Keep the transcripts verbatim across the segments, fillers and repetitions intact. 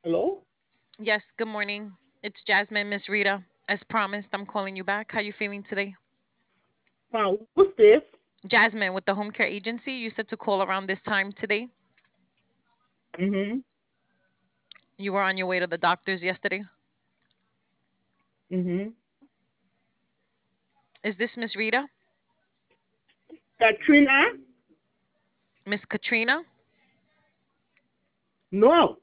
Hello? Yes, good morning. It's Jasmine, Miss Rita. As promised, I'm calling you back. How you feeling today? Fine. Who's this? Jasmine with the home care agency. You said to call around this time today. Mm-hmm. You were on your way to the doctor's yesterday. Mm-hmm. Is this Miss Rita? Katrina? Miss Katrina? No.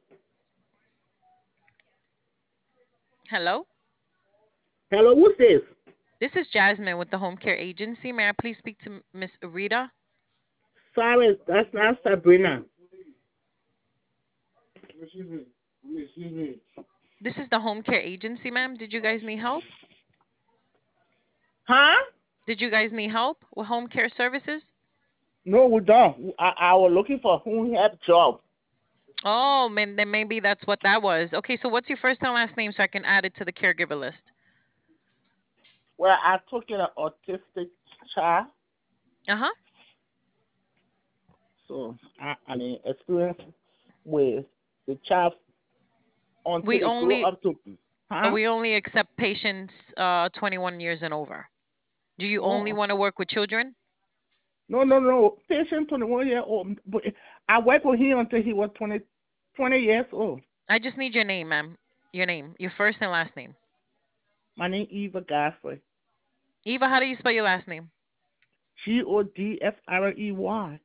Hello? Hello, who's this? This is Jasmine with the home care agency. May I please speak to Miss Rita? Sorry, that's not Sabrina. This is the home care agency, ma'am. Did you guys need help? Huh? Did you guys need help with home care services? No, we don't. I, I was looking for who have job. Oh, man, then maybe that's what that was. Okay, so what's your first and last name so I can add it to the caregiver list? Well, I took in an autistic child, Uh huh. so I, I mean experience with the child until We they grow only up to. Uh, Huh? We only accept patients uh, twenty-one years and over. Do you only Oh, want to work with children? no, no, no. Patient twenty-one year old. But I worked with him until he was twenty, twenty years old. I just need your name, ma'am. Your name, your first and last name. My name Eva Godfrey. Eva, how do you spell your last name? G O D F R E Y.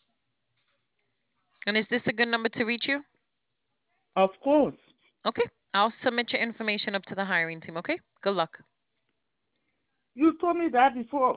And is this a good number to reach you? Of course. Okay. I'll submit your information up to the hiring team, okay? Good luck. You told me that before.